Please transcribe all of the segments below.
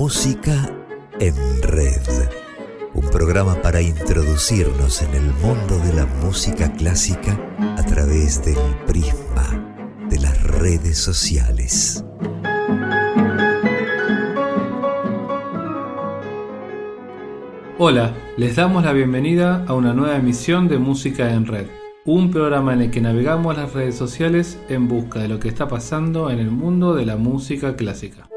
Música en Red, un programa para introducirnos en el mundo de la música clásica a través del prisma de las redes sociales. Hola, les damos la bienvenida a una nueva emisión de Música en Red, un programa en el que navegamos las redes sociales en busca de lo que está pasando en el mundo de la música clásica.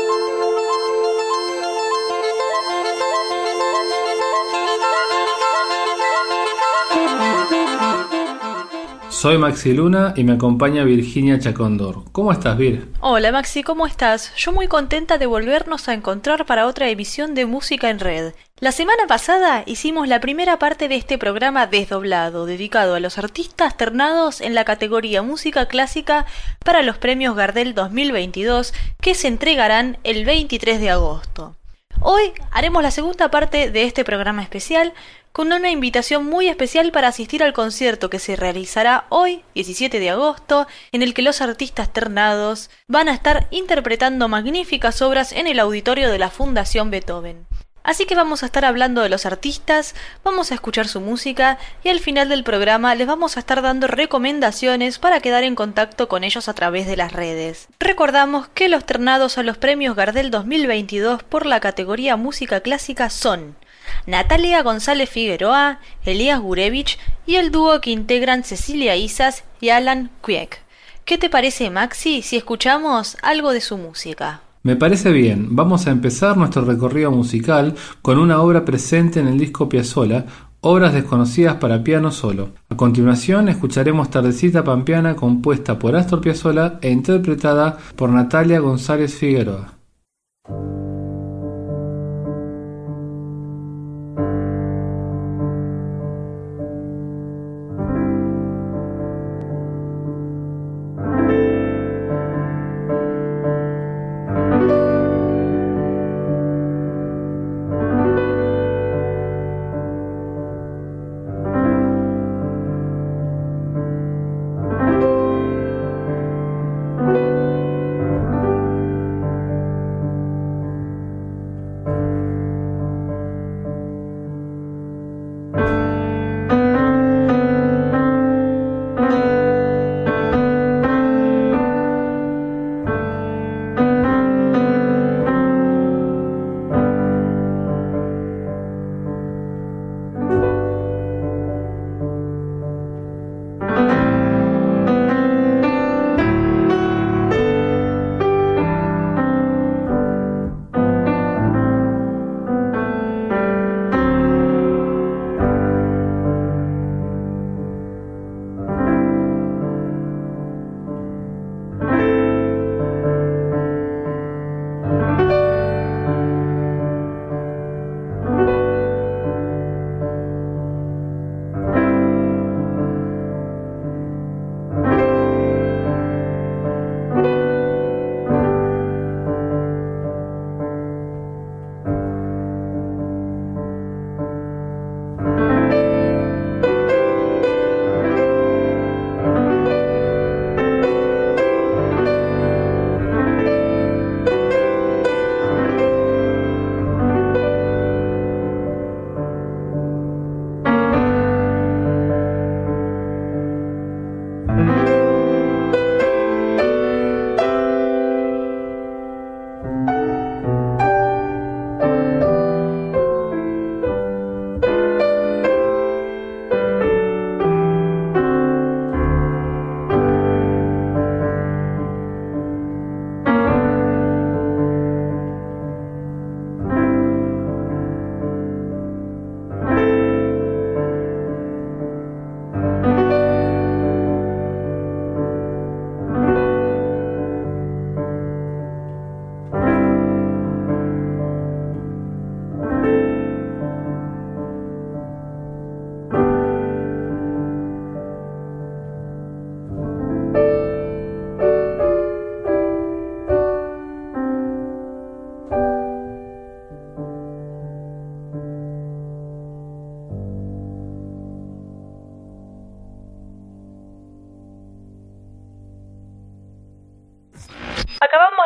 Soy Maxi Luna y me acompaña Virginia Chacondor. ¿Cómo estás, Vir? Hola Maxi, ¿cómo estás? Yo muy contenta de volvernos a encontrar para otra emisión de Música en Red. La semana pasada hicimos la primera parte de este programa desdoblado, dedicado a los artistas ternados en la categoría Música Clásica para los premios Gardel 2022, que se entregarán el 23 de agosto. Hoy haremos la segunda parte de este programa especial con una invitación muy especial para asistir al concierto que se realizará hoy, 17 de agosto, en el que los artistas ternados van a estar interpretando magníficas obras en el auditorio de la Fundación Beethoven. Así que vamos a estar hablando de los artistas, vamos a escuchar su música y al final del programa les vamos a estar dando recomendaciones para quedar en contacto con ellos a través de las redes. Recordamos que los ternados a los premios Gardel 2022 por la categoría Música Clásica son Natalia González Figueroa, Elías Gurevich y el dúo que integran Cecilia Isas y Alan Quieck. ¿Qué te parece, Maxi, si escuchamos algo de su música? Me parece bien, vamos a empezar nuestro recorrido musical con una obra presente en el disco Piazzolla, Obras desconocidas para piano solo. A continuación escucharemos Tardecita Pampeana, compuesta por Astor Piazzolla e interpretada por Natalia González Figueroa.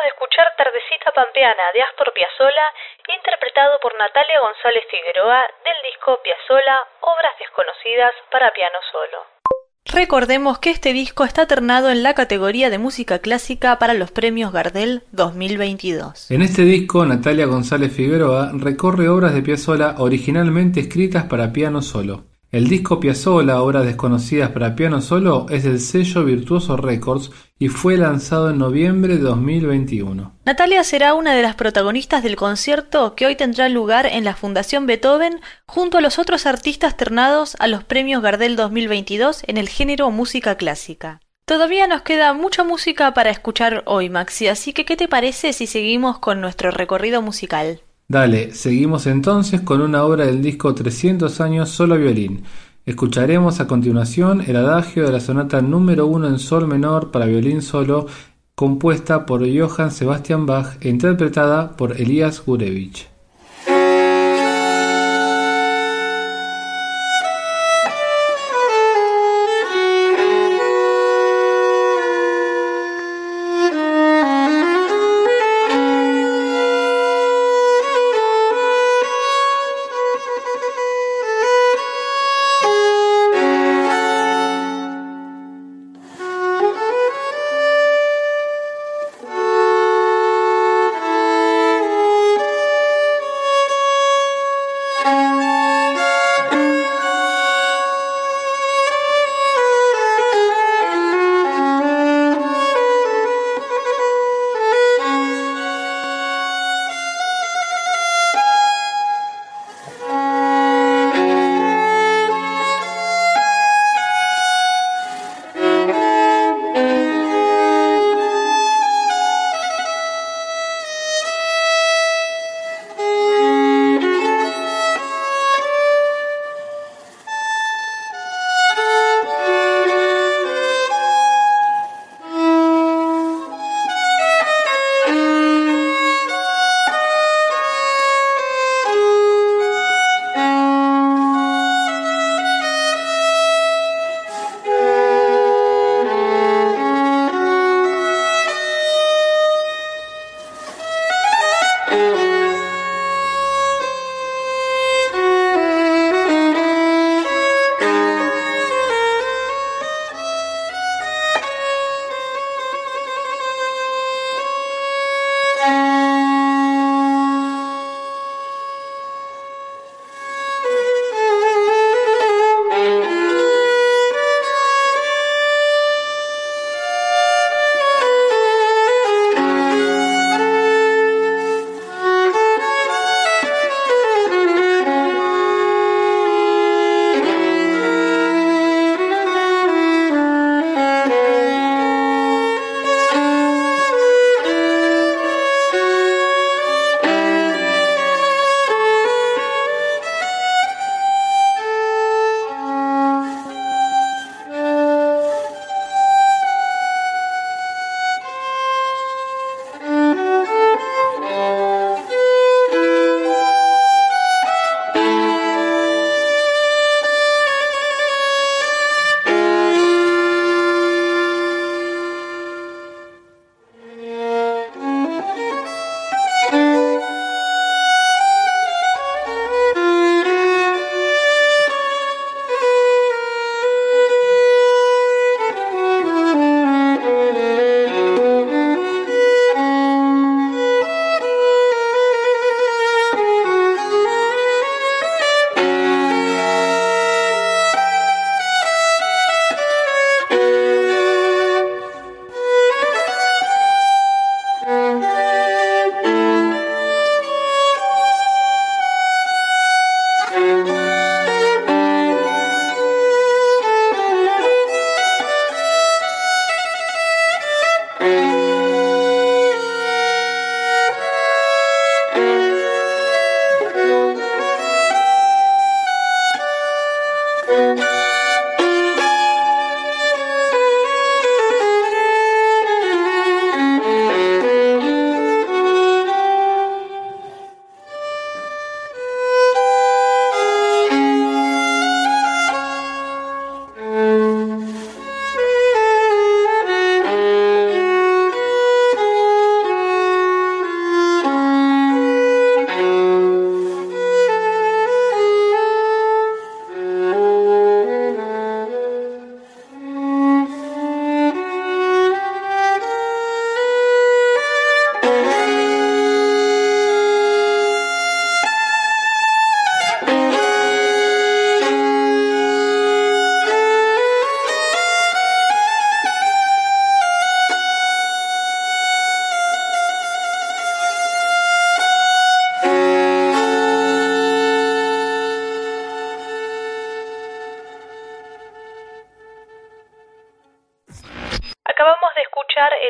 de escuchar Tardecita Pampeana de Astor Piazzolla, interpretado por Natalia González Figueroa del disco Piazzolla, Obras desconocidas para piano solo. Recordemos que este disco está ternado en la categoría de música clásica para los premios Gardel 2022. En este disco, Natalia González Figueroa recorre obras de Piazzolla originalmente escritas para piano solo. El disco Piazzolla, Obras desconocidas para piano solo, es del sello Virtuoso Records y fue lanzado en noviembre de 2021. Natalia será una de las protagonistas del concierto que hoy tendrá lugar en la Fundación Beethoven junto a los otros artistas ternados a los premios Gardel 2022 en el género música clásica. Todavía nos queda mucha música para escuchar hoy, Maxi, así que ¿qué te parece si seguimos con nuestro recorrido musical? Dale, seguimos entonces con una obra del disco 300 años solo violín. Escucharemos a continuación el adagio de la sonata número 1 en sol menor para violín solo, compuesta por Johann Sebastian Bach e interpretada por Elias Gurevich.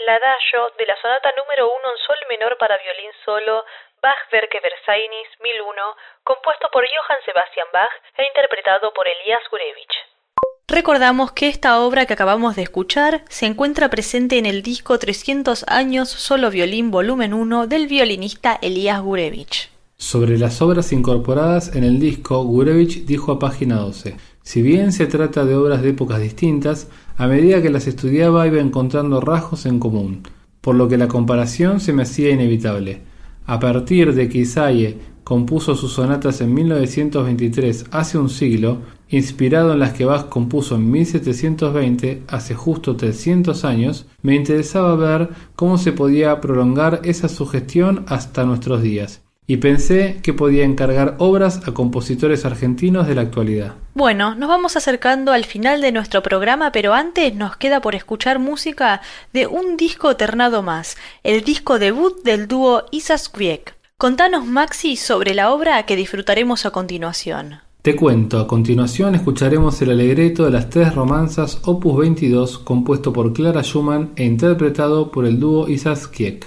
el adagio de la sonata número 1 en sol menor para violín solo, Bach-Werke Versainis 1001, compuesto por Johann Sebastian Bach e interpretado por Elias Gurevich. Recordamos que esta obra que acabamos de escuchar se encuentra presente en el disco 300 años solo violín volumen 1 del violinista Elias Gurevich. Sobre las obras incorporadas en el disco, Gurevich dijo a página 12: si bien se trata de obras de épocas distintas, a medida que las estudiaba iba encontrando rasgos en común, por lo que la comparación se me hacía inevitable. A partir de que Isaïe compuso sus sonatas en 1923, hace un siglo, inspirado en las que Bach compuso en 1720, hace justo 300 años, me interesaba ver cómo se podía prolongar esa sugestión hasta nuestros días, y pensé que podía encargar obras a compositores argentinos de la actualidad. Bueno, nos vamos acercando al final de nuestro programa, pero antes nos queda por escuchar música de un disco ternado más, el disco debut del dúo Isak Kviek. Contanos, Maxi, sobre la obra que disfrutaremos a continuación. Te cuento, a continuación escucharemos el alegreto de las tres romanzas opus 22, compuesto por Clara Schumann e interpretado por el dúo Isak Kviek.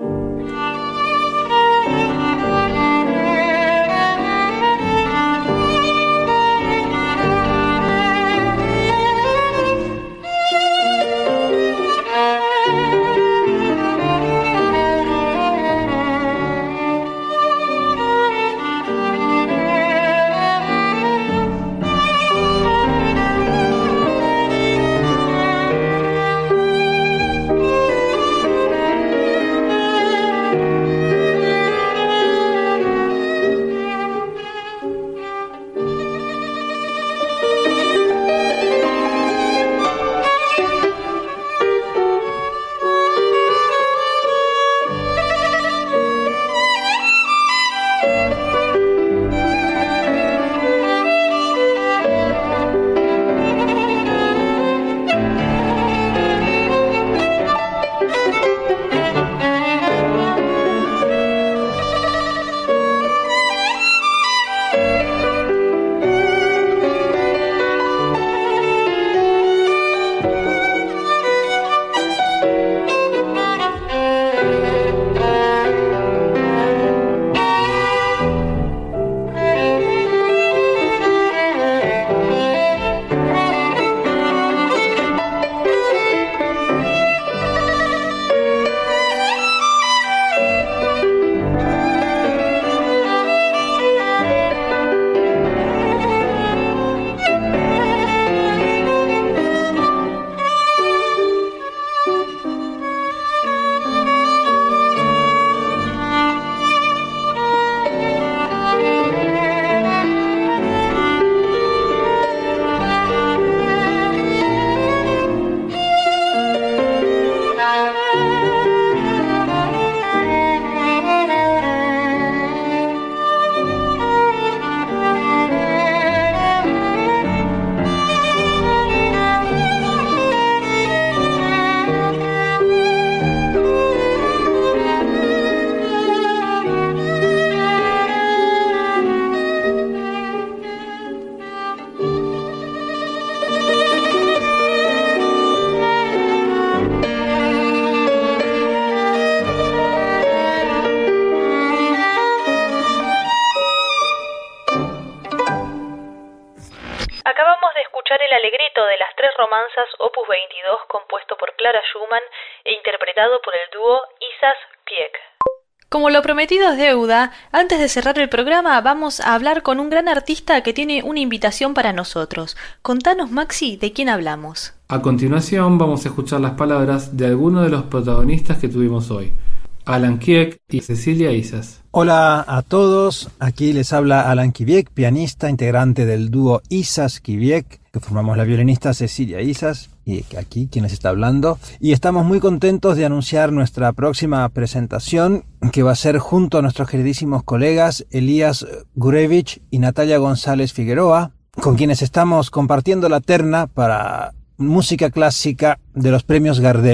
de las tres romanzas opus 22 compuesto por Clara Schumann e interpretado por el dúo Isak Kviek. Como lo prometido es deuda, antes de cerrar el programa vamos a hablar con un gran artista que tiene una invitación para nosotros. Contanos, Maxi, ¿de quién hablamos? A continuación vamos a escuchar las palabras de algunos de los protagonistas que tuvimos hoy, Alan Kviek y Cecilia Isas. Hola a todos, aquí les habla Alan Kviek, pianista, integrante del dúo Isak Kviek, que formamos la violinista Cecilia Isas, y aquí quien les está hablando. Y estamos muy contentos de anunciar nuestra próxima presentación, que va a ser junto a nuestros queridísimos colegas Elias Gurevich y Natalia González Figueroa, con quienes estamos compartiendo la terna para música clásica de los premios Gardel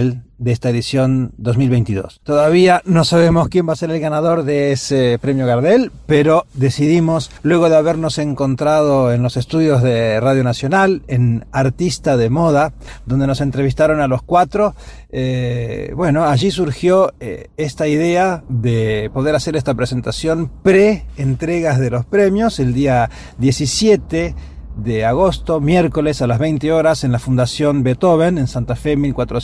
de esta edición 2022. Todavía no sabemos quién va a ser el ganador de ese premio Gardel, pero decidimos, luego de habernos encontrado en los estudios de Radio Nacional, en Artista de Moda, donde nos entrevistaron a los 4, allí surgió esta idea de poder hacer esta presentación pre-entregas de los premios el día 17 de agosto, miércoles a las 20 horas en la Fundación Beethoven en Santa Fe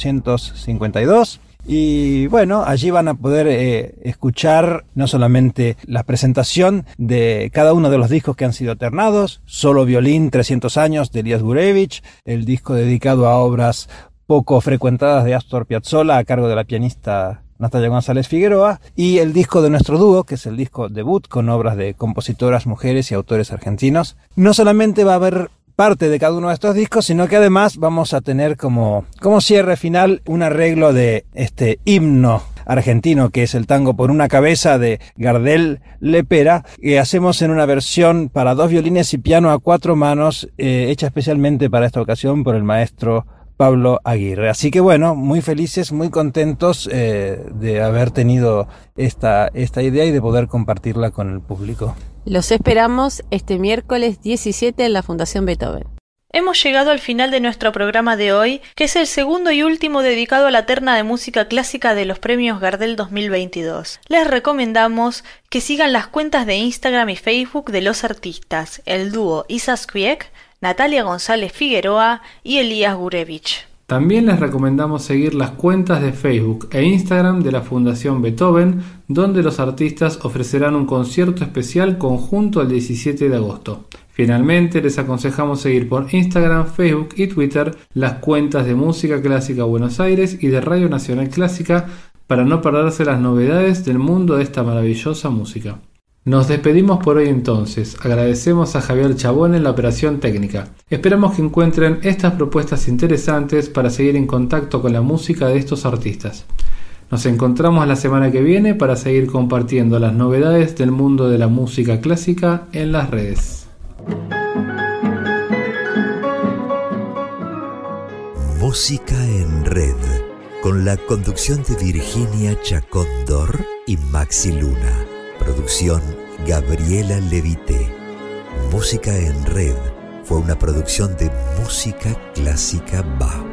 1452. Y bueno, allí van a poder escuchar no solamente la presentación de cada uno de los discos que han sido ternados, Solo Violín 300 años de Elias Gurevich, el disco dedicado a obras poco frecuentadas de Astor Piazzolla a cargo de la pianista Natalia González Figueroa, y el disco de nuestro dúo, que es el disco debut con obras de compositoras mujeres y autores argentinos. No solamente va a haber parte de cada uno de estos discos, sino que además vamos a tener como cierre final un arreglo de este himno argentino que es el tango Por una cabeza de Gardel Lepera, que hacemos en una versión para 2 violines y piano a 4 manos, hecha especialmente para esta ocasión por el maestro Pablo Aguirre. Así que bueno, muy felices, muy contentos de haber tenido esta idea y de poder compartirla con el público. Los esperamos este miércoles 17 en la Fundación Beethoven. Hemos llegado al final de nuestro programa de hoy, que es el segundo y último dedicado a la terna de música clásica de los premios Gardel 2022. Les recomendamos que sigan las cuentas de Instagram y Facebook de los artistas, el dúo Isas Kwiek, Natalia González Figueroa y Elias Gurevich. También les recomendamos seguir las cuentas de Facebook e Instagram de la Fundación Beethoven, donde los artistas ofrecerán un concierto especial conjunto el 17 de agosto. Finalmente, les aconsejamos seguir por Instagram, Facebook y Twitter las cuentas de Música Clásica Buenos Aires y de Radio Nacional Clásica para no perderse las novedades del mundo de esta maravillosa música. Nos despedimos por hoy entonces, agradecemos a Javier Chabón en la operación técnica. Esperamos que encuentren estas propuestas interesantes para seguir en contacto con la música de estos artistas. Nos encontramos la semana que viene para seguir compartiendo las novedades del mundo de la música clásica en las redes. Música en Red, con la conducción de Virginia Chacón Dor y Maxi Luna. Producción Gabriela Levité. Música en Red fue una producción de Música Clásica BA.